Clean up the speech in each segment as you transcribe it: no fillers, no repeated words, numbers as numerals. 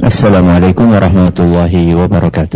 Assalamualaikum warahmatullahi wabarakatuh.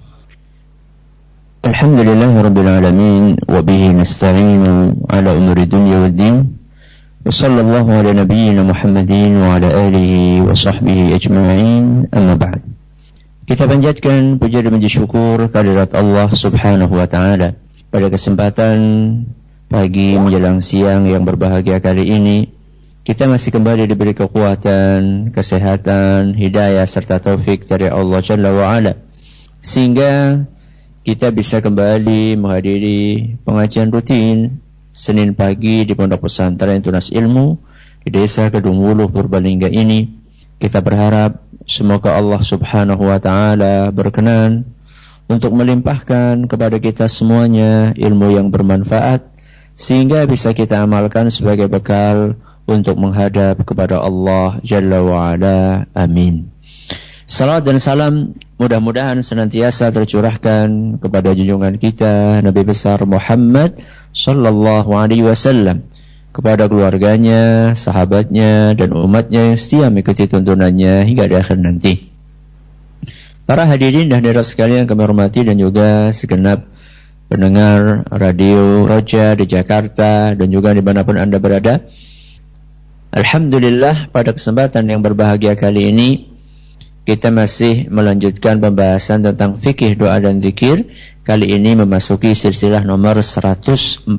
Alhamdulillahi rabbil alamin wa bihi nasta'inu ala umuri dunya waddin. Wa sallallahu ala nabiyyina Muhammadin wa ala alihi wa sahbihi ajma'in. Amma ba'd. Kita panjatkan puja dan puji syukur kehadirat Allah Subhanahu wa taala pada kesempatan pagi menjelang siang yang berbahagia kali ini. Kita masih kembali diberi kekuatan, kesehatan, hidayah serta taufik dari Allah Jalla wa'ala, sehingga kita bisa kembali menghadiri pengajian rutin Senin pagi di Pondok Pesantren Tunas Ilmu di Desa Kedungwuluh Purbalingga ini. Kita berharap semoga Allah Subhanahu wa taala berkenan untuk melimpahkan kepada kita semuanya ilmu yang bermanfaat, sehingga bisa kita amalkan sebagai bekal untuk menghadap kepada Allah Jalla wa'ala. Amin. Salat dan salam mudah-mudahan senantiasa tercurahkan kepada junjungan kita Nabi besar Muhammad sallallahu alaihi wasallam, kepada keluarganya, sahabatnya, dan umatnya yang setia mengikuti tuntunannya hingga di akhir nanti. Para hadirin dan hadirat sekalian kami hormati, dan juga segenap pendengar Radio Roja di Jakarta dan juga dimanapun Anda berada. Alhamdulillah, pada kesempatan yang berbahagia kali ini kita masih melanjutkan pembahasan tentang fikih doa dan zikir. Kali ini memasuki silsilah nomor 141,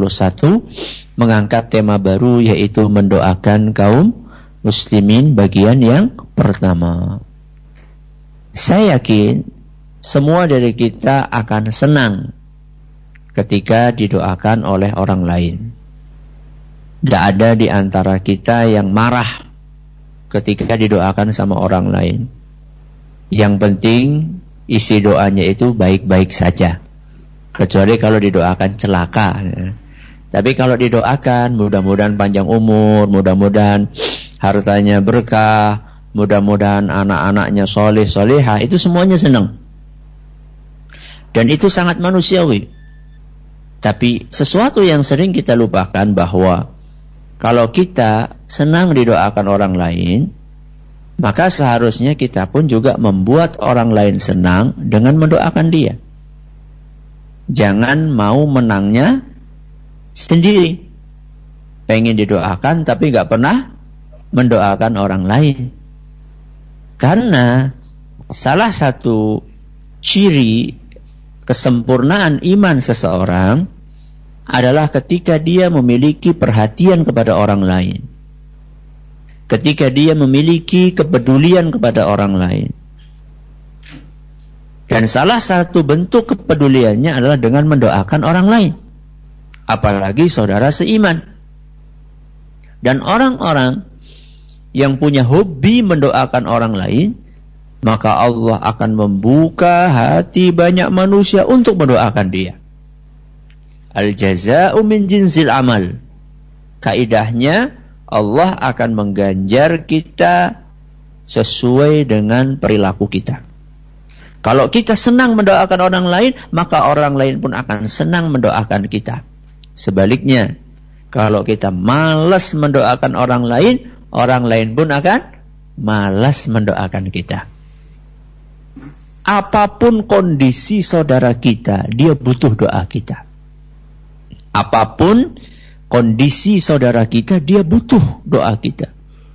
mengangkat tema baru, yaitu mendoakan kaum muslimin bagian yang pertama. Saya yakin semua dari kita akan senang ketika didoakan oleh orang lain. Tidak ada di antara kita yang marah ketika didoakan sama orang lain. Yang penting isi doanya itu baik-baik saja, kecuali kalau didoakan celaka. Tapi kalau didoakan mudah-mudahan panjang umur, mudah-mudahan hartanya berkah, mudah-mudahan anak-anaknya soleh solehah, itu semuanya senang. Dan itu sangat manusiawi. Tapi sesuatu yang sering kita lupakan bahwa kalau kita senang didoakan orang lain, maka seharusnya kita pun juga membuat orang lain senang dengan mendoakan dia. Jangan mau menangnya sendiri. Pengen didoakan tapi gak pernah mendoakan orang lain. Karena salah satu ciri kesempurnaan iman seseorang adalah ketika dia memiliki perhatian kepada orang lain, ketika dia memiliki kepedulian kepada orang lain. Dan salah satu bentuk kepeduliannya adalah dengan mendoakan orang lain, apalagi saudara seiman. Dan orang-orang yang punya hobi mendoakan orang lain, maka Allah akan membuka hati banyak manusia untuk mendoakan dia. Al-jaza'u min jinsil amal. Kaidahnya Allah akan mengganjar kita sesuai dengan perilaku kita. Kalau kita senang mendoakan orang lain, maka orang lain pun akan senang mendoakan kita. Sebaliknya, kalau kita malas mendoakan orang lain pun akan malas mendoakan kita. Apapun kondisi saudara kita, dia butuh doa kita. Apapun kondisi saudara kita, dia butuh doa kita.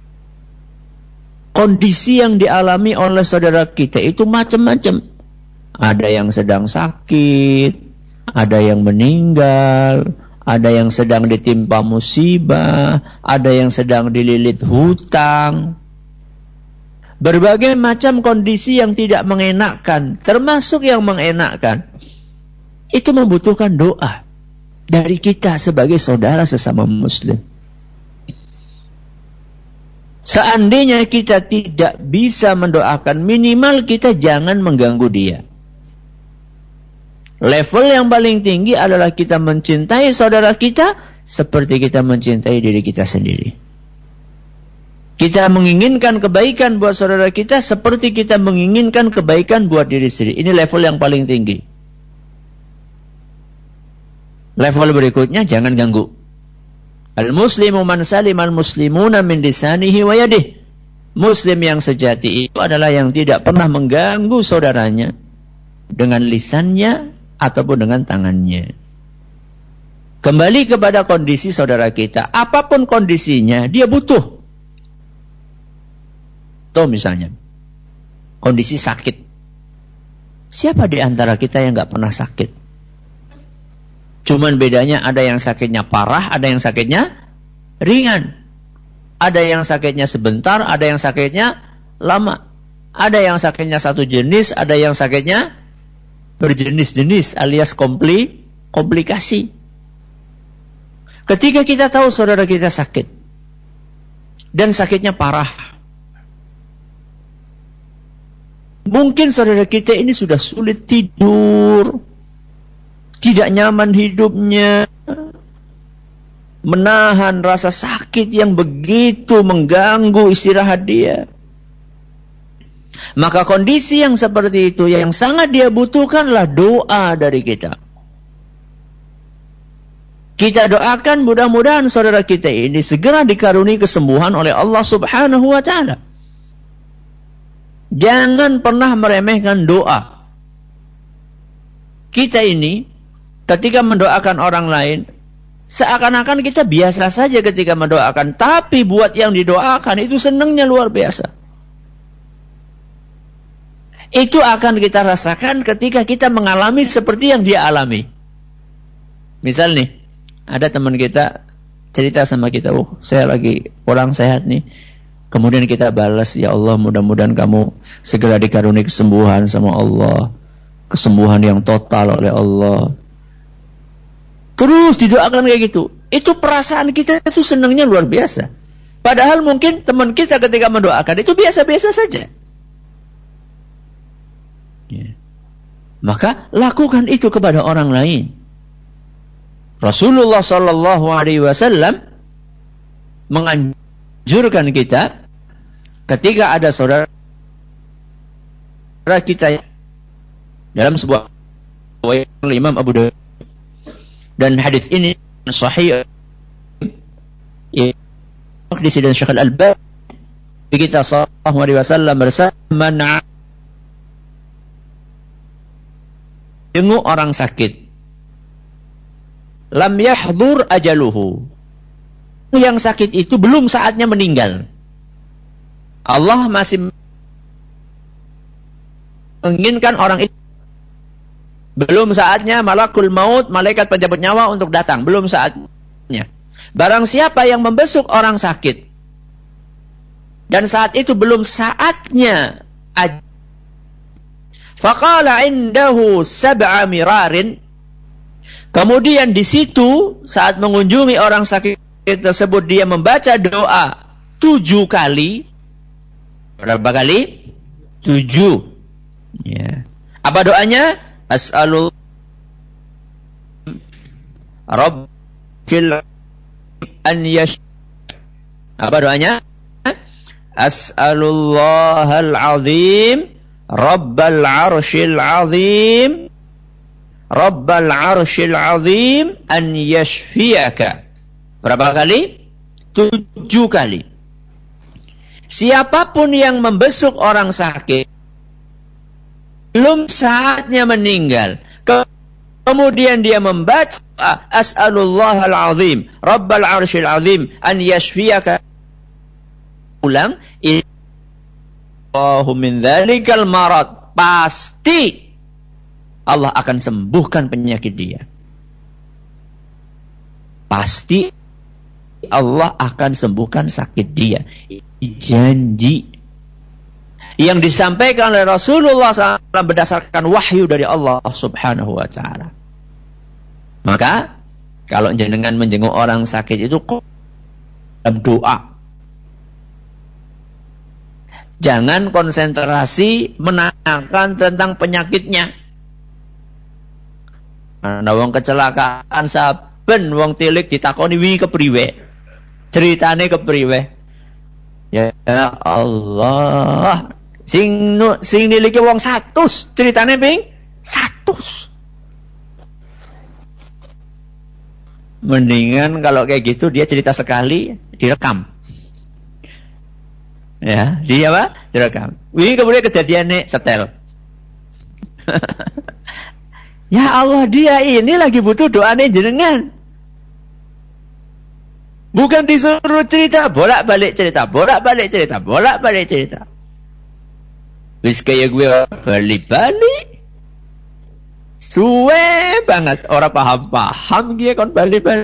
Kondisi yang dialami oleh saudara kita itu macam-macam. Ada yang sedang sakit, ada yang meninggal, ada yang sedang ditimpa musibah, ada yang sedang dililit hutang. Berbagai macam kondisi yang tidak mengenakkan, termasuk yang mengenakkan. Itu membutuhkan doa dari kita sebagai saudara sesama muslim. Seandainya kita tidak bisa mendoakan, minimal kita jangan mengganggu dia. Level yang paling tinggi adalah kita mencintai saudara kita seperti kita mencintai diri kita sendiri. Kita menginginkan kebaikan buat saudara kita seperti kita menginginkan kebaikan buat diri sendiri. Ini level yang paling tinggi. Level berikutnya, jangan ganggu. Al-muslimu man salimal muslimuna min lisanihi wa yadihi. Muslim yang sejati itu adalah yang tidak pernah mengganggu saudaranya dengan lisannya ataupun dengan tangannya. Kembali kepada kondisi saudara kita, apapun kondisinya, dia butuh. Tuh misalnya, kondisi sakit. Siapa di antara kita yang gak pernah sakit? Cuman bedanya ada yang sakitnya parah, ada yang sakitnya ringan. Ada yang sakitnya sebentar, ada yang sakitnya lama. Ada yang sakitnya satu jenis, ada yang sakitnya berjenis-jenis alias komplikasi. Ketika kita tahu saudara kita sakit dan sakitnya parah, mungkin saudara kita ini sudah sulit tidur, tidak nyaman hidupnya, menahan rasa sakit yang begitu mengganggu istirahat dia. Maka kondisi yang seperti itu yang sangat dia butuhkanlah doa dari kita. Kita doakan mudah-mudahan saudara kita ini segera dikaruniai kesembuhan oleh Allah Subhanahu wa ta'ala. Jangan pernah meremehkan doa. Kita ini ketika mendoakan orang lain, seakan-akan kita biasa saja ketika mendoakan. Tapi buat yang didoakan itu senangnya luar biasa. Itu akan kita rasakan ketika kita mengalami seperti yang dia alami. Misal nih, ada teman kita cerita sama kita, saya lagi kurang sehat nih. Kemudian kita balas, ya Allah mudah-mudahan kamu segera dikaruniai kesembuhan sama Allah. Kesembuhan yang total oleh Allah. Terus didoakan kayak gitu. Itu perasaan kita itu senangnya luar biasa. Padahal mungkin teman kita ketika mendoakan itu biasa-biasa saja. Ya. Maka lakukan itu kepada orang lain. Rasulullah sallallahu alaihi wasallam menganjurkan kita ketika ada saudara kita dalam sebuah Imam Abu Dawud. Dan hadis ini sahih di sini Syekh Al-Albani kita sallallahu alaihi wasallam bersama jenguk orang sakit lam yahdhur ajaluhu, yang sakit itu belum saatnya meninggal. Allah masih menginginkan orang itu, belum saatnya malakul maut, malaikat penjemput nyawa untuk datang. Belum saatnya. Barang siapa yang membesuk orang sakit dan saat itu belum saatnya, faqala indahu sab'a mirarin, kemudian di situ saat mengunjungi orang sakit tersebut dia membaca doa 7 kali. Berapa kali? 7. Ya. Apa doanya? As'alullah Rabbil an yash. Apa doanya? As'alullahal azim Rabbal arshil azim Rabbal arshil azim an yashfiyaka. Berapa kali? 7 kali. Siapapun yang membesuk orang sakit belum saatnya meninggal, kemudian dia membaca As'alullahal azim Rabbal arshil azim an yashfiyaka, ulang, Allahu min dzalikal marad, pasti Allah akan sembuhkan penyakit dia. Pasti Allah akan sembuhkan sakit dia. Janji yang disampaikan oleh Rasulullah SAW berdasarkan wahyu dari Allah Subhanahu wa ta'ala. Maka kalau jenengan menjenguk orang sakit itu dalam doa. Jangan konsentrasi menanyakan tentang penyakitnya. Ana wong kecelakaan saben wong tilik ditakoni wi kepriwe. Ceritane kepriwe. Ya Allah. Sing niliki wong 100, ceritane ping 100. Mendingan kalau kayak gitu dia cerita sekali direkam. Ya, dia apa? Direkam. Ini kemudian kejadiannya setel. Ya Allah, dia ini lagi butuh doanya jenengan. Bukan disuruh cerita, bolak-balik cerita. Wis kayak gue balik-balik. Suwe banget, orang paham dia kon balik-balik.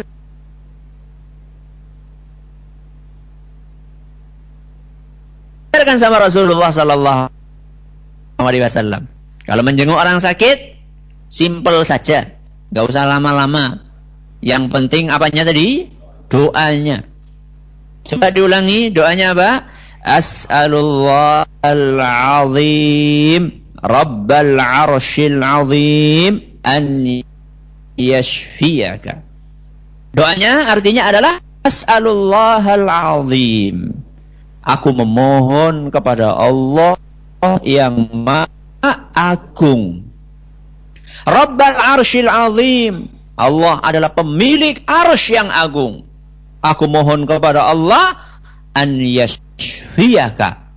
Kan sama Rasulullah sallallahu alaihi wasallam. Kalau menjenguk orang sakit, simple saja, enggak usah lama-lama. Yang penting apanya tadi? Doanya. Coba diulangi, doanya apa? As'alullahal azim, Rabbal arsyil azim an yashfiyaka. Doanya artinya adalah as'alullahal azim. Aku memohon kepada Allah yang Maha Agung. Rabbal arsyil azim. Allah adalah pemilik arsy yang agung. Aku mohon kepada Allah an yashfiyaka.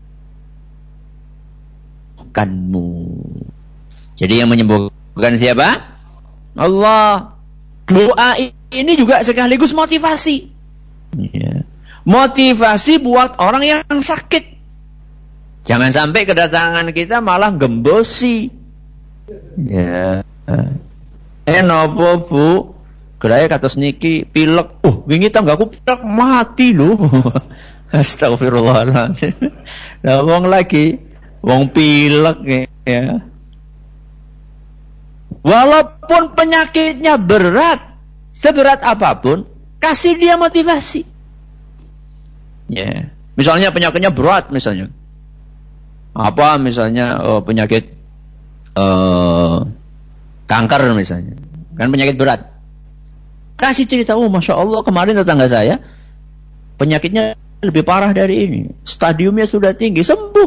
Kanmu. Jadi yang menyembuhkan siapa? Allah. Doa ini juga sekaligus motivasi. Ya. Motivasi buat orang yang sakit. Jangan sampai kedatangan kita malah gembosi. Ya. Nopo Bu? Geraya kados niki pilek. Wingi tanggaku pilek mati lho. Astagfirullahaladzim. Lah wong pilek ya. Walaupun penyakitnya berat, seberat apapun, kasih dia motivasi. Ya, misalnya penyakitnya berat misalnya. Apa misalnya penyakit kanker misalnya. Kan penyakit berat. Kasih cerita, Masya Allah kemarin tetangga saya penyakitnya lebih parah dari ini. Stadiumnya sudah tinggi, sembuh.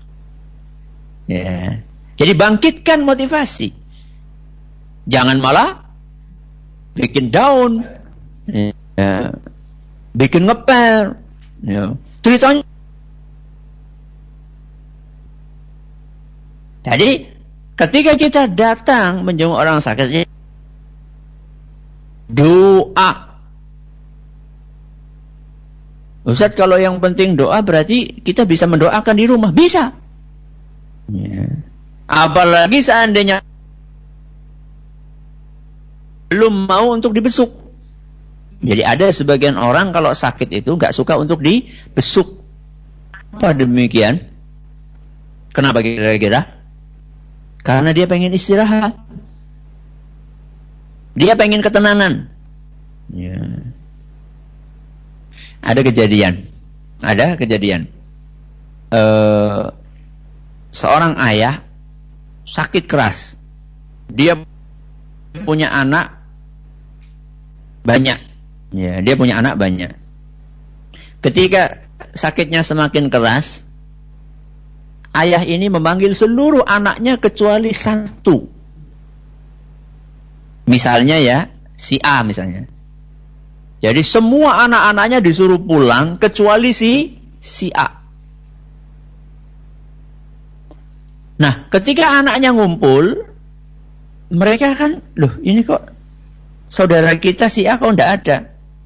Ya. Jadi bangkitkan motivasi. Jangan malah bikin down. Ya. Bikin ngeper. Ya. Ceritanya. Jadi ketika kita datang menjenguk orang sakit, doa. Ustaz, kalau yang penting doa berarti kita bisa mendoakan di rumah. Bisa. Ya. Apalagi seandainya belum mau untuk dibesuk. Jadi ada sebagian orang kalau sakit itu gak suka untuk dibesuk. Apa demikian? Kenapa kira-kira? Karena dia pengen istirahat. Dia pengen ketenangan. Ya. Ada kejadian. Seorang ayah sakit keras. Dia punya anak banyak. Ya, dia punya anak banyak. Ketika sakitnya semakin keras, ayah ini memanggil seluruh anaknya kecuali satu. Misalnya ya, si A misalnya. Jadi semua anak-anaknya disuruh pulang kecuali si A. Nah, ketika anaknya ngumpul, mereka kan, loh ini kok saudara kita si A kok enggak ada.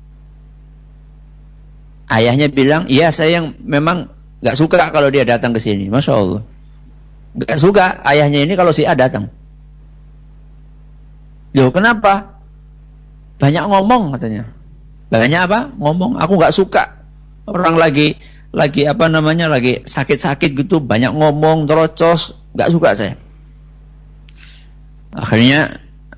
Ayahnya bilang, iya saya yang memang gak suka kalau dia datang ke sini. Masya Allah. Gak suka ayahnya ini kalau si A datang. Loh kenapa? Banyak ngomong katanya. Banyak apa? Ngomong. Aku gak suka. Orang lagi sakit-sakit gitu. Banyak ngomong, terocos. Gak suka saya. Akhirnya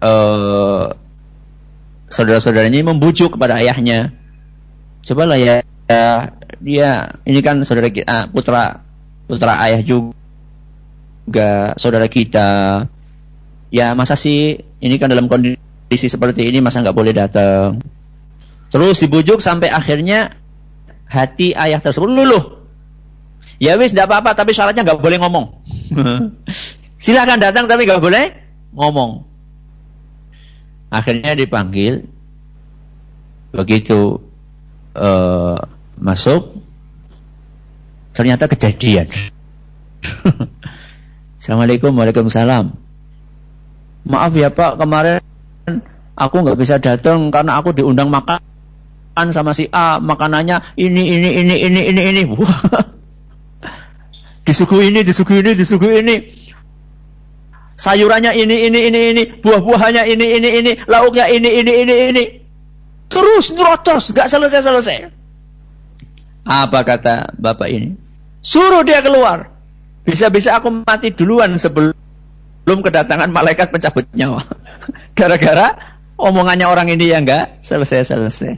saudara-saudaranya membujuk kepada ayahnya. Cobalah ya, dia ini kan saudara kita, putra ayah juga saudara kita. Ya masa sih ini kan dalam kondisi seperti ini masa nggak boleh datang. Terus dibujuk sampai akhirnya hati ayah tersebut luluh. Ya wis tidak apa-apa tapi syaratnya nggak boleh ngomong. Silakan datang tapi nggak boleh ngomong. Akhirnya dipanggil. Begitu masuk, Ternyata kejadian. Assalamualaikum, waalaikumsalam. Maaf ya Pak, kemarin aku nggak bisa datang karena aku diundang makan sama si A, makanannya ini. Wah. Disuguhi ini. Sayurannya ini, buah-buahannya ini, lauknya ini. Terus nyerocos, nggak selesai. Apa kata bapak ini? Suruh dia keluar. Bisa-bisa aku mati duluan sebelum kedatangan malaikat pencabut nyawa. Gara-gara omongannya orang ini yang nggak selesai.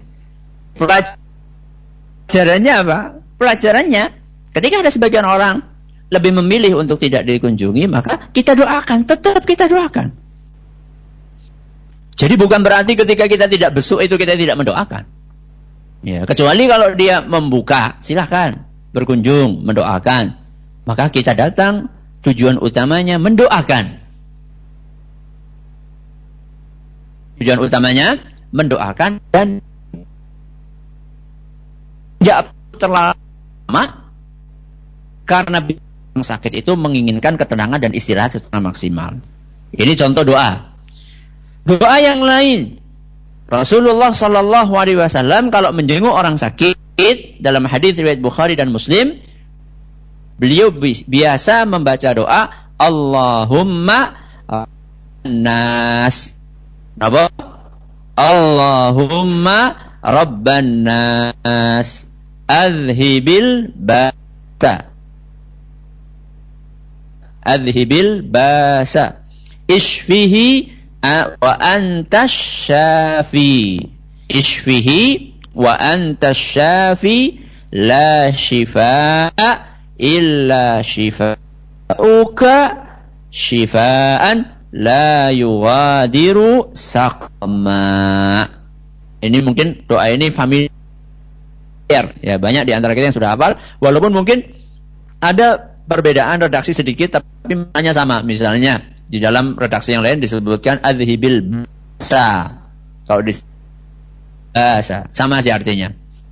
Pelajarannya apa? Pelajarannya, ketika ada sebagian orang lebih memilih untuk tidak dikunjungi, maka kita doakan, tetap kita doakan. Jadi bukan berarti ketika kita tidak besuk itu kita tidak mendoakan. Ya, kecuali kalau dia membuka, silakan berkunjung, mendoakan. Maka kita datang, tujuan utamanya mendoakan. Tujuan utamanya mendoakan dan tidak terlalu lama, karena sakit itu menginginkan ketenangan dan istirahat secara maksimal. Ini contoh doa. Doa yang lain, Rasulullah Sallallahu Alaihi Wasallam kalau menjenguk orang sakit, dalam hadis riwayat Bukhari dan Muslim, beliau biasa membaca doa Allahumma nas. Apa? Allahumma rabban nas adhibil basa ishfihi wa antas syafi la shifaa illa shifauka shifaan la yughadiru saqma. Ini mungkin doa ini familiar ya, banyak di antara kita yang sudah hafal, walaupun mungkin ada perbedaan redaksi sedikit tapi maknanya sama. Misalnya di dalam redaksi yang lain disebutkan adhibil basa. Kalau di basa sama sih artinya.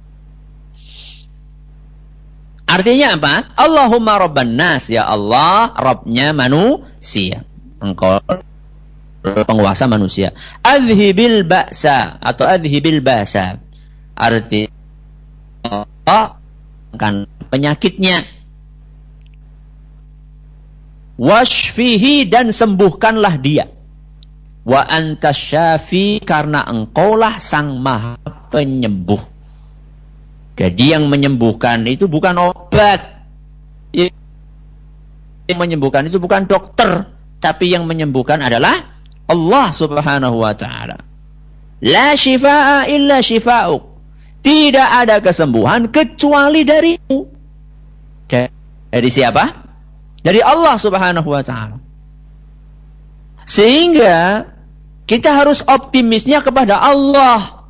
Artinya apa? Allahumma rabban nas, ya Allah, Rabbnya manusia. Engkau penguasa manusia. Adhibil ba'sa atau adhibil basa. Arti kan penyakitnya. Washfihi, dan sembuhkanlah dia. Wa antas syafi, karena engkaulah sang maha penyembuh. Jadi yang menyembuhkan itu bukan obat. Yang menyembuhkan itu bukan dokter, tapi yang menyembuhkan adalah Allah Subhanahu wa ta'ala. La shifaa illa shifa'uk. Tidak ada kesembuhan kecuali darimu. Dari siapa? Dari Allah Subhanahu wa ta'ala. Sehingga kita harus optimisnya kepada Allah,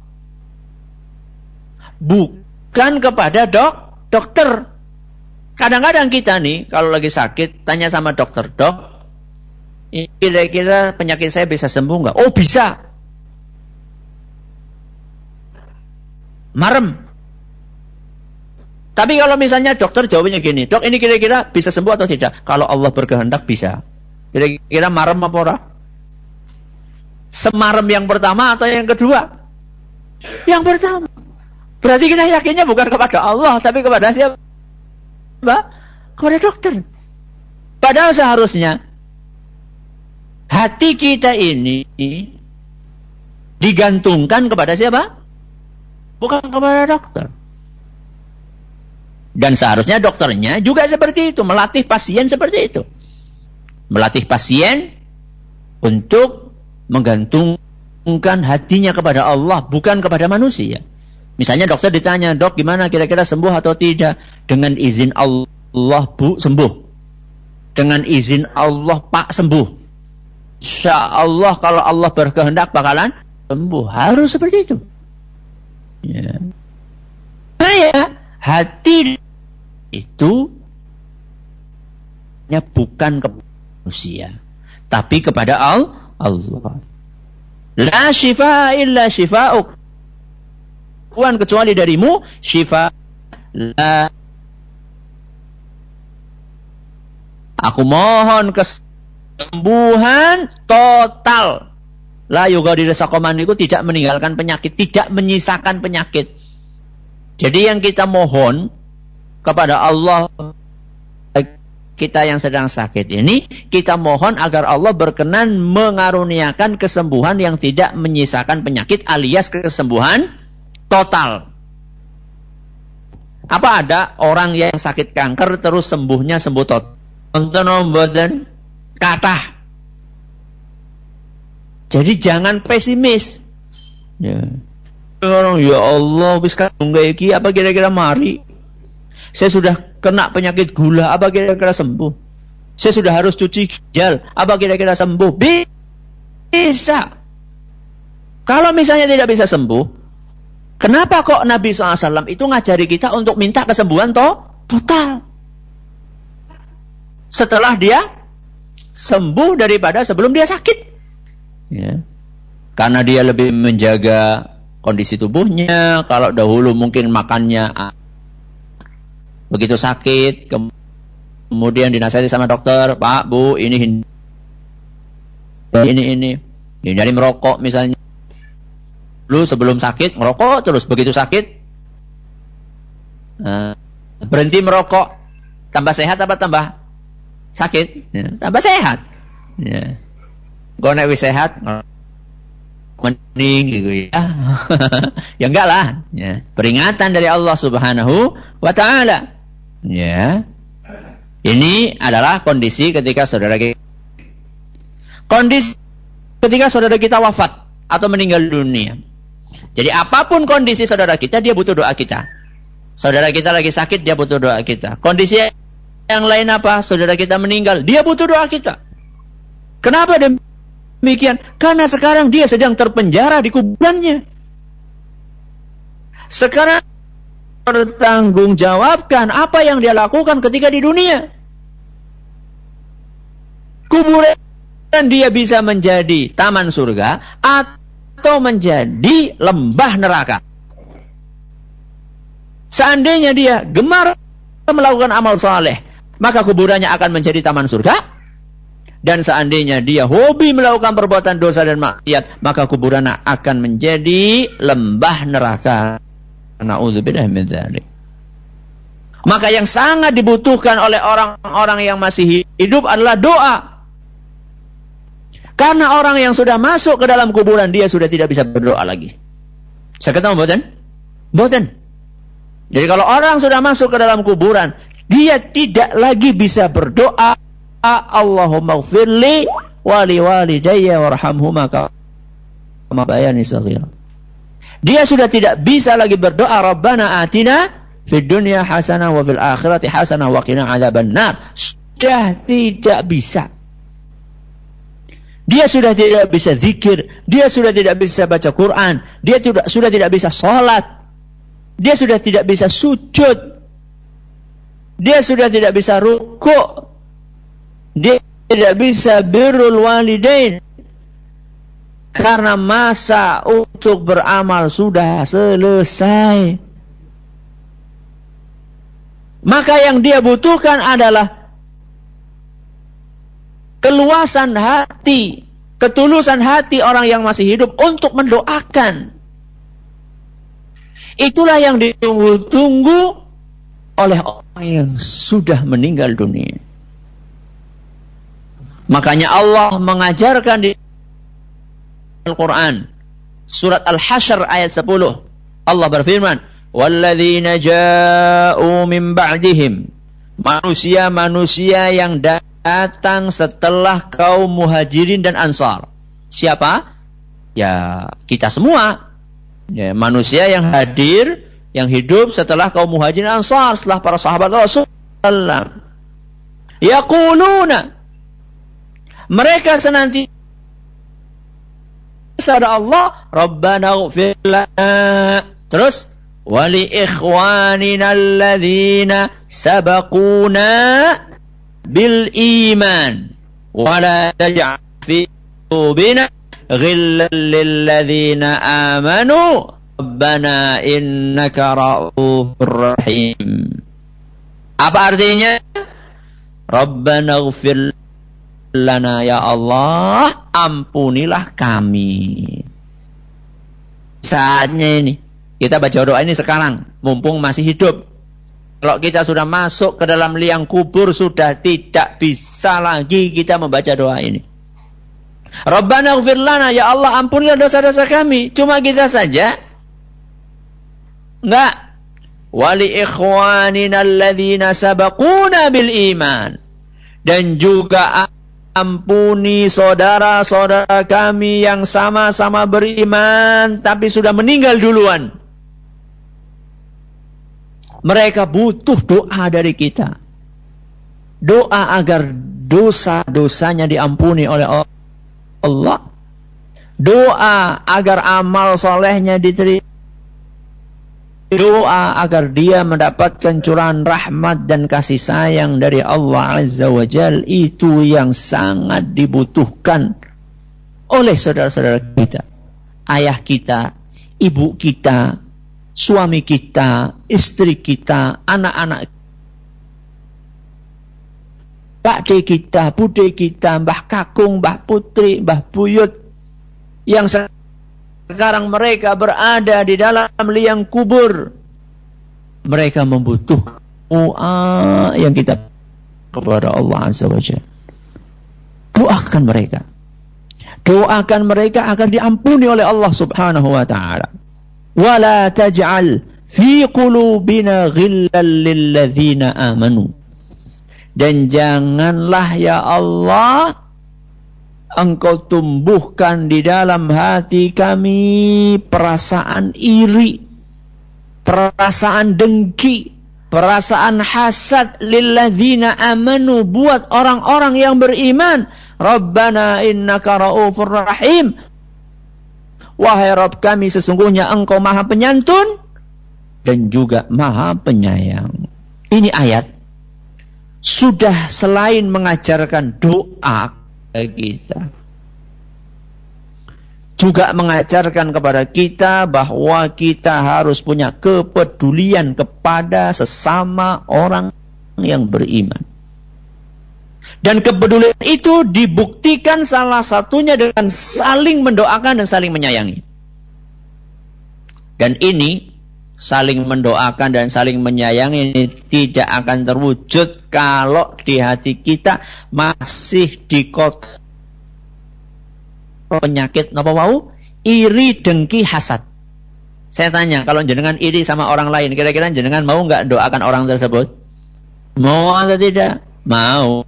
bukan kepada dokter. Kadang-kadang kita nih kalau lagi sakit tanya sama dokter, dok, kira-kira penyakit saya bisa sembuh nggak? Oh bisa. Marem. Tapi kalau misalnya dokter jawabnya gini, dok ini kira-kira bisa sembuh atau tidak? Kalau Allah berkehendak bisa. Kira-kira marem apa ora? Semarem yang pertama atau yang kedua? Yang pertama. Berarti kita yakinnya bukan kepada Allah, tapi kepada siapa? Kepada dokter. Padahal seharusnya hati kita ini digantungkan kepada siapa? Bukan kepada dokter. Dan seharusnya dokternya juga seperti itu, melatih pasien seperti itu. Melatih pasien untuk menggantungkan hatinya kepada Allah, bukan kepada manusia. Misalnya dokter ditanya, dok gimana kira-kira sembuh atau tidak? Dengan izin Allah bu, sembuh. Dengan izin Allah pak, sembuh. Insya Allah kalau Allah berkehendak bakalan sembuh. Harus seperti itu. Ya. Nah ya, hati itu bukan kepada manusia, tapi kepada Allah. La shifa illa shifa'uk. Bukan kecuali darimu, shifa la Aku mohon kesembuhan total. La yughadiru saqaman itu tidak meninggalkan penyakit, tidak menyisakan penyakit. Jadi yang kita mohon kepada Allah, kita yang sedang sakit ini, kita mohon agar Allah berkenan mengaruniakan kesembuhan yang tidak menyisakan penyakit, alias kesembuhan total. Apa ada orang yang sakit kanker terus sembuhnya sembuh total? Nonton kathah. Jadi jangan pesimis. Ya. Orang ya Allah wis kadung iki apa kira-kira mari? Saya sudah kena penyakit gula, apa kira-kira sembuh? Saya sudah harus cuci ginjal, apa kira-kira sembuh? Bisa. Kalau misalnya tidak bisa sembuh, kenapa kok Nabi SAW itu ngajari kita untuk minta kesembuhan total? Setelah dia sembuh daripada sebelum dia sakit. Ya. Karena dia lebih menjaga kondisi tubuhnya. Kalau dahulu mungkin makannya begitu sakit, kemudian dinasihati sama dokter, Pak, Bu, ini hindari merokok misalnya. Dulu sebelum sakit merokok terus, begitu sakit berhenti merokok. Tambah sehat apa tambah sakit? Ya, tambah sehat. Ya. Gue nek wis sehat mending gitu ya. Ya enggak lah. Ya. Peringatan dari Allah Subhanahu wa Ta'ala. Ya. Ini adalah kondisi ketika saudara kita, kondisi ketika saudara kita wafat atau meninggal dunia. Jadi apapun kondisi saudara kita, dia butuh doa kita. Saudara kita lagi sakit, dia butuh doa kita. Kondisi yang lain apa? Saudara kita meninggal, dia butuh doa kita. Kenapa demikian? Karena sekarang dia sedang terpenjara di kuburannya. Sekarang bertanggungjawabkan apa yang dia lakukan ketika di dunia. Kuburan dia bisa menjadi taman surga atau menjadi lembah neraka. Seandainya dia gemar melakukan amal saleh, maka kuburannya akan menjadi taman surga. Dan seandainya dia hobi melakukan perbuatan dosa dan maksiat, maka kuburannya akan menjadi lembah neraka. Na'udzubillah min dzalik. Maka yang sangat dibutuhkan oleh orang-orang yang masih hidup adalah doa. Karena orang yang sudah masuk ke dalam kuburan, dia sudah tidak bisa berdoa lagi. Saya kata mboten? Mboten. Jadi kalau orang sudah masuk ke dalam kuburan, dia tidak lagi bisa berdoa, Allahumma ighfirli wa liwalidayya warhamhuma kama bayani shaghira. Dia sudah tidak bisa lagi berdoa, Rabbana atina fid dunya hasanah wa fil akhirati hasanah wa qina adzabannar. Sudah tidak bisa. Dia sudah tidak bisa zikir, dia sudah tidak bisa baca Quran, dia sudah tidak bisa sholat, dia sudah tidak bisa sujud, dia sudah tidak bisa rukuk, dia tidak bisa birrul walidain, karena masa untuk beramal sudah selesai. Maka yang dia butuhkan adalah keluasan hati, ketulusan hati orang yang masih hidup untuk mendoakan. Itulah yang ditunggu-tunggu oleh orang yang sudah meninggal dunia. Makanya Allah mengajarkan di Al-Quran, surat Al-Hasyr ayat 10. Allah berfirman, "Walladzina ja'u min ba'dihim." Manusia-manusia yang datang setelah kaum Muhajirin dan Ansar. Siapa? Ya, kita semua. Ya, manusia yang hadir, yang hidup setelah kaum Muhajirin dan Ansar, setelah para sahabat Rasulullah. Yaquluna, mereka senantiasa kepada Allah, Rabbana ighfir lana. Terus, wa li ikhwanina alladzina sabaquna bil iman wa la taj'al fi qulubina ghillan lil ladzina amanu rabbana innaka ra'ufur rahim. Apa artinya? Rabbana ighfir lana ya Allah, ampunilah kami. Saatnya ini kita baca doa ini sekarang, mumpung masih hidup. Kalau kita sudah masuk ke dalam liang kubur, sudah tidak bisa lagi kita membaca doa ini. Rabbana ighfir lana, ya Allah ampunilah dosa-dosa kami. Cuma kita saja? Enggak. Wali ikhwanina alladhina sabaquna bil iman. Dan juga ampuni saudara-saudara kami yang sama-sama beriman tapi sudah meninggal duluan. Mereka butuh doa dari kita. Doa agar dosa-dosanya diampuni oleh Allah. Doa agar amal solehnya diterima. Doa agar dia mendapatkan curahan rahmat dan kasih sayang dari Allah Azza wa Jal. Itu yang sangat dibutuhkan oleh saudara-saudara kita. Ayah kita, ibu kita, suami kita, istri kita, anak-anak, pakde kita, bude kita, mbah kakung, mbah putri, mbah buyut, yang sekarang mereka berada di dalam liang kubur. Mereka membutuhkan doa yang kita kepada Allah Azza wa Jalla. Doakan mereka. Doakan mereka agar diampuni oleh Allah Subhanahu wa ta'ala. وَلَا تَجْعَلْ فِي قُلُوبِنَا غِلًّا لِلَّذِينَ آمَنُوا. Dan janganlah ya Allah Engkau tumbuhkan di dalam hati kami perasaan iri, perasaan dengki, perasaan hasad lilladzina amanu, buat orang-orang yang beriman. Rabbana innaka ra'ufur rahim. Wahai Rabb kami, sesungguhnya Engkau Maha Penyantun dan juga Maha Penyayang. Ini ayat sudah selain mengajarkan doa kepada kita, juga mengajarkan kepada kita bahwa kita harus punya kepedulian kepada sesama orang yang beriman. Dan kepedulian itu dibuktikan salah satunya dengan saling mendoakan dan saling menyayangi. Dan ini saling mendoakan dan saling menyayangi ini tidak akan terwujud kalau di hati kita masih dikotor penyakit napa wau? Iri, dengki, hasad. Saya tanya, kalau jenengan iri sama orang lain, kira-kira jenengan mau nggak doakan orang tersebut? Mau atau tidak? Mau.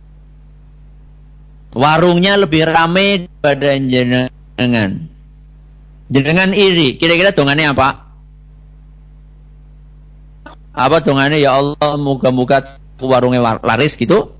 Warungnya lebih ramai daripada jenengan. Jenengan iri, kira-kira dongannya apa? Apa dongannya? Ya Allah, moga-moga warungnya laris gitu.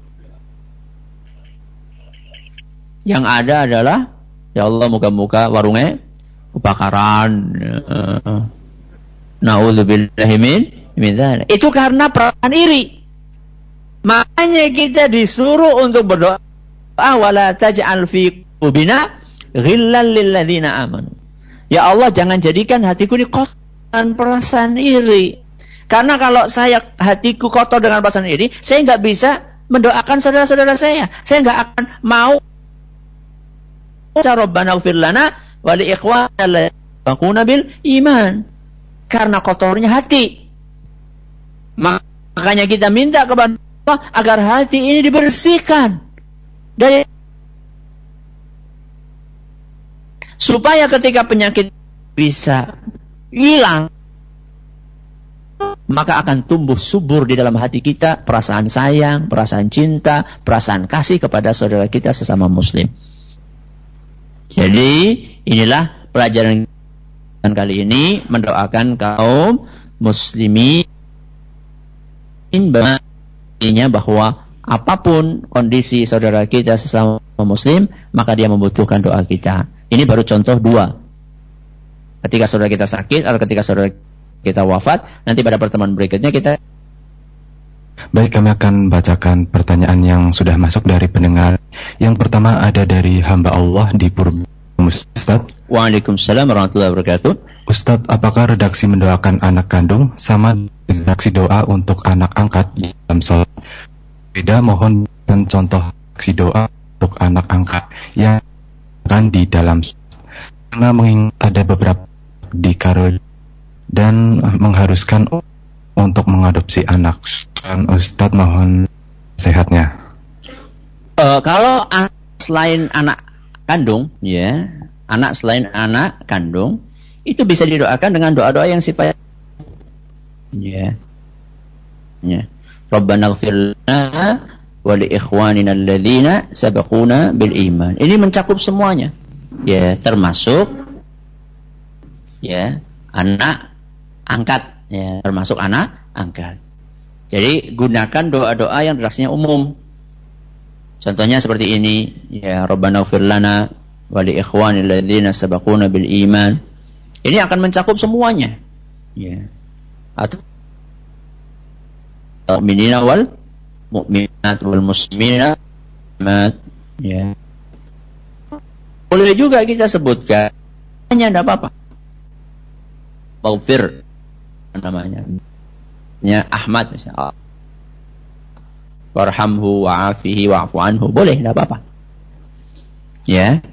Yang ada adalah, ya Allah, moga-moga warungnya kebakaran. Na'udzubillahi min dzalik. Itu karena perasaan iri. Makanya kita disuruh untuk berdoa, wala taj'al fi qulubina ghillan lil ladzina amanu. Ya Allah, jangan jadikan hatiku ini kotor dengan perasaan iri. Karena kalau hatiku kotor dengan perasaan iri, saya enggak bisa mendoakan saudara-saudara saya. Saya enggak akan mau Rabbana ighfir lana wa li ikhwanina alladzina sabaquna bil iman. Karena kotornya hati. Makanya kita minta kepada Allah agar hati ini dibersihkan dari, supaya ketika penyakit bisa hilang, maka akan tumbuh subur di dalam hati kita perasaan sayang, perasaan cinta, perasaan kasih kepada saudara kita sesama muslim. Jadi inilah pelajaran kali ini, mendoakan kaum muslimin bahwa apapun kondisi saudara kita sesama muslim, maka dia membutuhkan doa kita. Ini baru contoh 2. Ketika saudara kita sakit atau ketika saudara kita wafat, nanti pada pertemuan berikutnya kita. Baik, kami akan bacakan pertanyaan yang sudah masuk dari pendengar. Yang pertama ada dari hamba Allah di Purba, Ustaz. Waalaikumsalam warahmatullahi wabarakatuh. Ustaz, apakah redaksi mendoakan anak kandung sama dengan redaksi doa untuk anak angkat dalam sholat? Beda mohon dan contoh aksi doa untuk anak angkat yang akan di dalam, karena mengingat ada beberapa di Karol dan mengharuskan untuk mengadopsi anak. Dan Ustadz mohon sehatnya. Kalau selain anak kandung, ya, anak selain anak kandung, itu bisa didoakan dengan doa-doa yang sifatnya, ya, ya. Rabbana ighfir lana wa li ikhwanina alladzina sabaquna bil iman. Ini mencakup semuanya, ya, termasuk, ya, anak angkat, ya, termasuk anak angkat. Jadi gunakan doa-doa yang rasanya umum. Contohnya seperti ini, ya, Rabbana ighfir lana wa li ikhwanil ladzina sabaquna bil iman. Ini akan mencakup semuanya, ya. Atau mu'minina wal mu'minat wal muslimina, ya. Boleh juga kita sebutkan hanya tidak apa-apa. Maghfir namanya. Ya, Ahmad misalnya. Warhamhu wa'afihi wa'fu anhu, boleh, tidak apa-apa. Ya.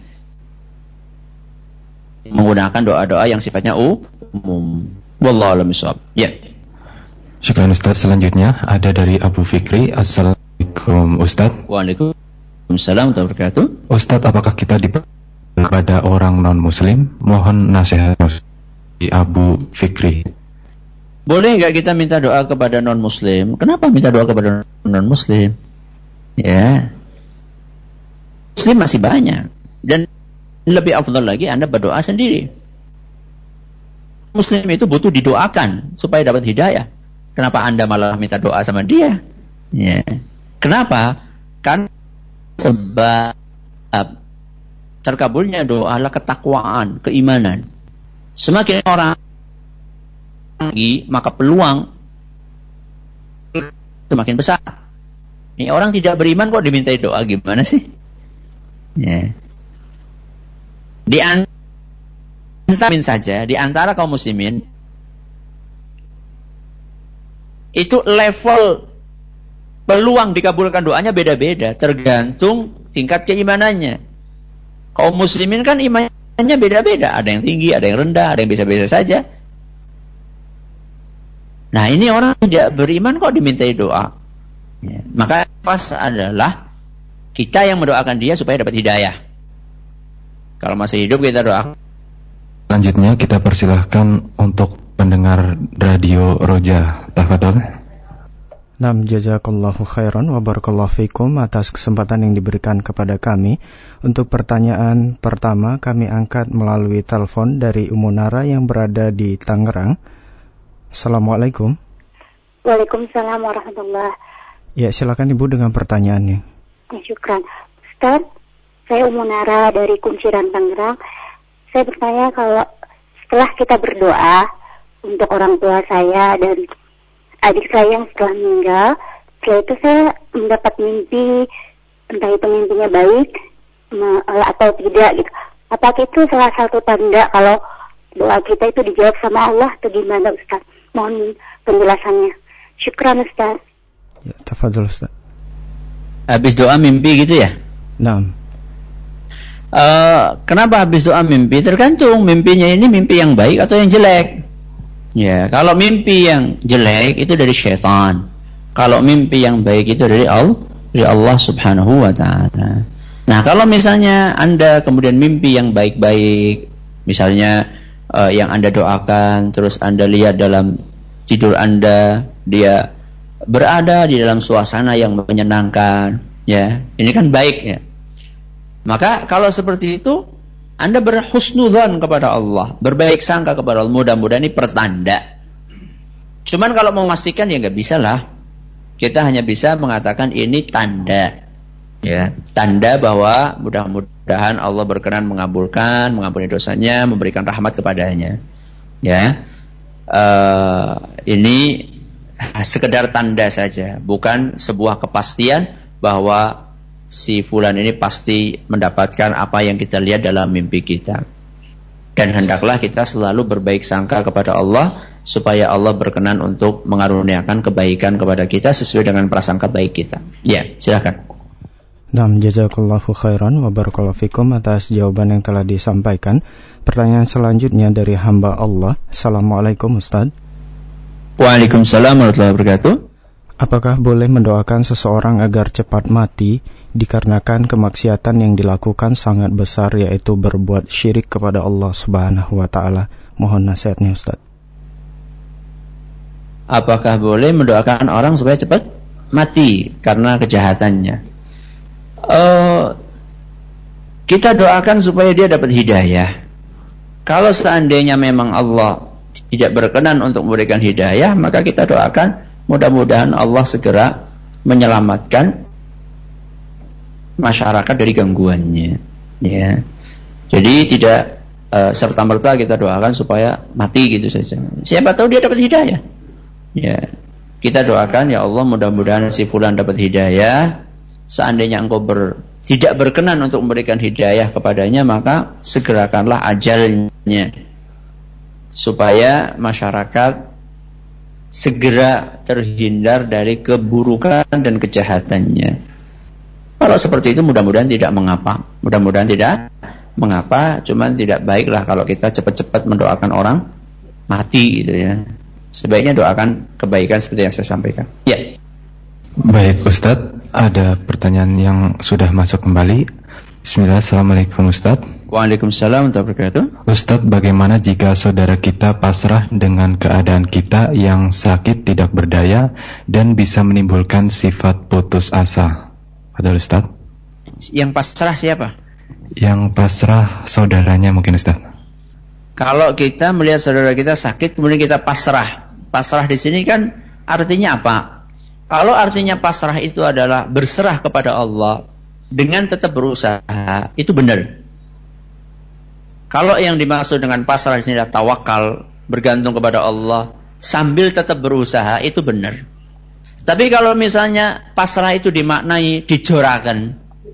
Menggunakan doa-doa yang sifatnya umum. Wallahu a'lam bishawab. Ya. Syukran Ustaz. Selanjutnya ada dari Abu Fikri. Assalamualaikum Ustaz. Waalaikumsalam warahmatullahi wabarakatuh. Ustaz, apakah kita kepada orang non-muslim? Mohon nasihat di Abu Fikri. Boleh nggak kita minta doa kepada non-muslim? Kenapa minta doa kepada non-muslim? Ya, muslim masih banyak, dan lebih afdal lagi Anda berdoa sendiri. Muslim itu butuh didoakan supaya dapat hidayah. Kenapa Anda malah minta doa sama dia? Ya. Kenapa? Kan sebab terkabulnya doa adalah ketakwaan, keimanan. Semakin orang tinggi, maka peluang semakin besar. Ini orang tidak beriman kok dimintai doa, gimana sih? Ya. Di antara kaum muslimin itu level peluang dikabulkan doanya beda-beda, tergantung tingkat keimanannya. Kaum muslimin kan imannya beda-beda, ada yang tinggi, ada yang rendah, ada yang biasa-biasa saja. Nah, ini orang tidak beriman kok dimintai doa. Ya. Maka pas adalah kita yang mendoakan dia supaya dapat hidayah. Kalau masih hidup kita doa. Selanjutnya kita persilahkan untuk pendengar Radio Roja. Tafadhol. Nam, jazakallahu khairan wa barakallahu fikum atas kesempatan yang diberikan kepada kami. Untuk pertanyaan pertama kami angkat melalui telepon dari Umunara yang berada di Tangerang. Assalamualaikum. Waalaikumsalam warahmatullahi. Ya, silakan Ibu dengan pertanyaannya. Ya, syukran. Ustaz, saya Umunara dari Kunciran Tangerang. Saya bertanya, kalau setelah kita berdoa untuk orang tua saya dan adik saya yang setelah meninggal, setelah itu saya mendapat mimpi, entah itu mimpinya baik atau tidak gitu. Apakah itu salah satu tanda kalau doa kita itu dijawab sama Allah atau gimana, Ustaz? Mohon penjelasannya. Syukran, Ustaz. Ya, tafadhol Ustaz. Habis doa mimpi gitu ya? Naam. Kenapa habis doa mimpi? Tergantung mimpinya ini mimpi yang baik atau yang jelek. Ya, kalau mimpi yang jelek itu dari syaitan. Kalau mimpi yang baik itu dari Allah Subhanahu wa ta'ala. Nah, kalau misalnya Anda kemudian mimpi yang baik-baik, misalnya yang Anda doakan, terus Anda lihat dalam tidur Anda dia berada di dalam suasana yang menyenangkan, ya, ini kan baik, ya. Maka kalau seperti itu Anda berhusnudzan kepada Allah, berbaik sangka kepada Allah, mudah-mudahan ini pertanda. Cuman kalau mau memastikan ya nggak bisa lah. Kita hanya bisa mengatakan ini tanda, ya, tanda bahwa mudah-mudahan Allah berkenan mengampuni dosanya, memberikan rahmat kepadanya. Ya, ini sekedar tanda saja, bukan sebuah kepastian bahwa si fulan ini pasti mendapatkan apa yang kita lihat dalam mimpi kita. Dan hendaklah kita selalu berbaik sangka kepada Allah supaya Allah berkenan untuk mengaruniakan kebaikan kepada kita sesuai dengan prasangka baik kita. Ya, silakan. Naam, jazakallahu khairan wa barakallahu fikum atas jawaban yang telah disampaikan. Pertanyaan selanjutnya dari hamba Allah. Assalamualaikum Ustaz. Waalaikumsalam warahmatullahi wabarakatuh. Apakah boleh mendoakan seseorang agar cepat mati dikarenakan kemaksiatan yang dilakukan sangat besar, yaitu berbuat syirik kepada Allah Subhanahu wa taala? Mohon nasihatnya Ustaz. Apakah boleh mendoakan orang supaya cepat mati karena kejahatannya? Kita doakan supaya dia dapat hidayah. Kalau seandainya memang Allah tidak berkenan untuk memberikan hidayah, maka kita doakan mudah-mudahan Allah segera menyelamatkan masyarakat dari gangguannya. Ya. Jadi tidak serta-merta kita doakan supaya mati gitu saja. Siapa tahu dia dapat hidayah. Ya. Kita doakan, ya Allah, mudah-mudahan si fulan dapat hidayah. Seandainya engkau tidak berkenan untuk memberikan hidayah kepadanya, maka segerakanlah ajalnya supaya masyarakat segera terhindar dari keburukan dan kejahatannya. Kalau seperti itu mudah-mudahan tidak mengapa. Mudah-mudahan tidak mengapa, cuman tidak baiklah kalau kita cepat-cepat mendoakan orang mati gitu ya. Sebaiknya doakan kebaikan seperti yang saya sampaikan. Ya. Baik Ustadz, ada pertanyaan yang sudah masuk kembali. Bismillah, Assalamualaikum Ustadz. Waalaikumsalam warahmatullahi wabarakatuh. Ustadz, bagaimana jika saudara kita pasrah dengan keadaan kita yang sakit tidak berdaya dan bisa menimbulkan sifat putus asa? Ada Ustadz? Yang pasrah siapa? Yang pasrah saudaranya mungkin Ustadz. Kalau kita melihat saudara kita sakit kemudian kita pasrah. Pasrah di sini kan artinya apa? Kalau artinya pasrah itu adalah berserah kepada Allah dengan tetap berusaha, itu benar. Kalau yang dimaksud dengan pasrah di sini adalah tawakal, bergantung kepada Allah sambil tetap berusaha, itu benar. Tapi kalau misalnya pasrah itu dimaknai dijorakan,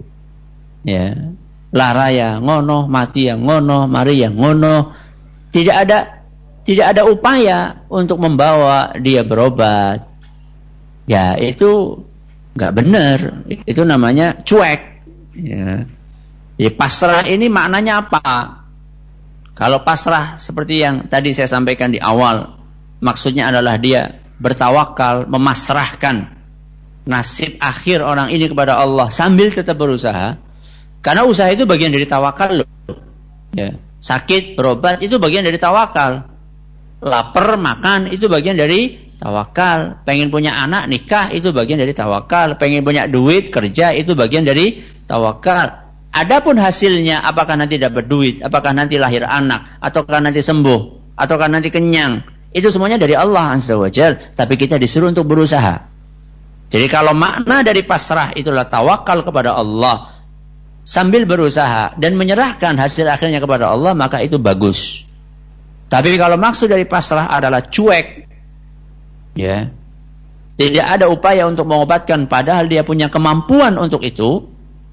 ya, lara ya ngono, mati ya ngono, mari ya ngono, tidak ada upaya untuk membawa dia berobat. Ya itu nggak benar, itu namanya cuek. Ya. Jadi pasrah ini maknanya apa? Kalau pasrah seperti yang tadi saya sampaikan di awal, maksudnya adalah dia bertawakal, memasrahkan nasib akhir orang ini kepada Allah sambil tetap berusaha. Karena usaha itu bagian dari tawakal loh. Ya. Sakit, berobat itu bagian dari tawakal. Lapar, makan itu bagian dari tawakal. Pengen punya anak, nikah itu bagian dari tawakal. Pengen punya duit, kerja itu bagian dari tawakal. Adapun hasilnya, apakah nanti dapat duit, apakah nanti lahir anak, ataukah nanti sembuh, ataukah nanti kenyang, itu semuanya dari Allah Azza wa Jalla. Tapi kita disuruh untuk berusaha. Jadi kalau makna dari pasrah itulah tawakal kepada Allah sambil berusaha dan menyerahkan hasil akhirnya kepada Allah, maka itu bagus. Tapi kalau maksud dari pasrah adalah cuek, ya, tidak ada upaya untuk mengobatkan padahal dia punya kemampuan untuk itu,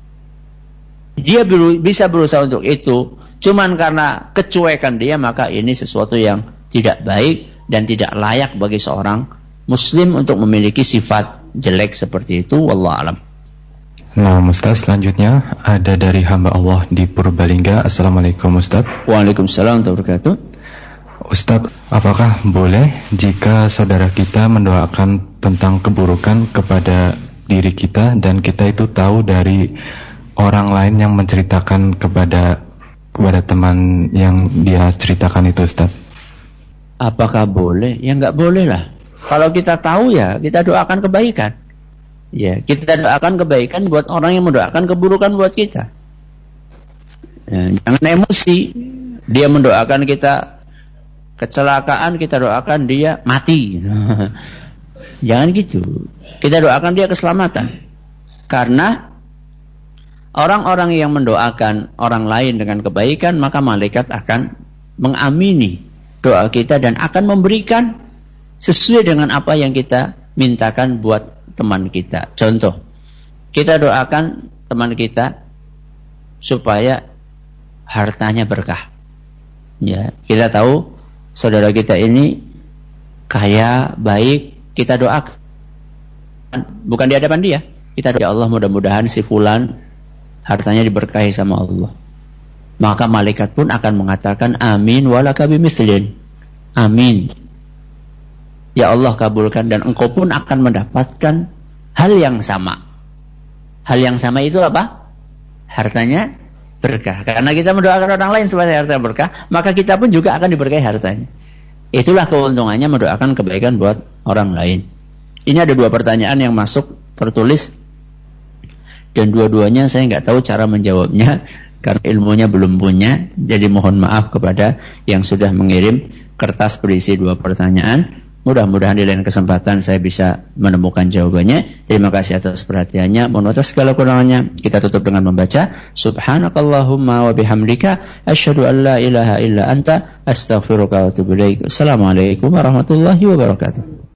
dia bisa berusaha untuk itu, cuman karena kecuekan dia, maka ini sesuatu yang tidak baik dan tidak layak bagi seorang muslim untuk memiliki sifat jelek seperti itu. Wallahu a'lam. Nah Ustaz, selanjutnya ada dari hamba Allah di Purbalingga. Assalamualaikum Ustaz. Waalaikumsalam warahmatullahi wabarakatuh. Ustaz, apakah boleh jika saudara kita mendoakan tentang keburukan kepada diri kita dan kita itu tahu dari orang lain yang menceritakan kepada teman yang dia ceritakan itu Ustaz? Apakah boleh? Ya nggak boleh lah. Kalau kita tahu ya kita doakan kebaikan. Ya, kita doakan kebaikan buat orang yang mendoakan keburukan buat kita. Ya, jangan emosi. Dia mendoakan kita kecelakaan, kita doakan dia mati. Jangan gitu. Kita doakan dia keselamatan. Karena orang-orang yang mendoakan orang lain dengan kebaikan, maka malaikat akan mengamini doa kita dan akan memberikan sesuai dengan apa yang kita mintakan buat teman kita. Contoh, kita doakan teman kita supaya hartanya berkah. Ya, kita tahu saudara kita ini kaya, baik, kita doakan. Bukan di hadapan dia. Kita doa, ya Allah mudah-mudahan si fulan hartanya diberkahi sama Allah. Maka malaikat pun akan mengatakan amin walaka bimithlin. Amin. Ya Allah kabulkan, dan engkau pun akan mendapatkan hal yang sama. Hal yang sama itu apa? Hartanya berkah. Karena kita mendoakan orang lain supaya harta berkah, maka kita pun juga akan diberkahi hartanya. Itulah keuntungannya mendoakan kebaikan buat orang lain. Ini ada 2 pertanyaan yang masuk tertulis, dan dua-duanya saya nggak tahu cara menjawabnya karena ilmunya belum punya. Jadi mohon maaf kepada yang sudah mengirim kertas berisi 2 pertanyaan. Mudah-mudahan di lain kesempatan saya bisa menemukan jawabannya. Terima kasih atas perhatiannya. Mohon atas segala kurangannya. Kita tutup dengan membaca Subhanakallahumma wa bihamdika asyhadu an la ilaha illa anta astaghfiruka wa atubu ilaik. Assalamualaikum warahmatullahi wabarakatuh.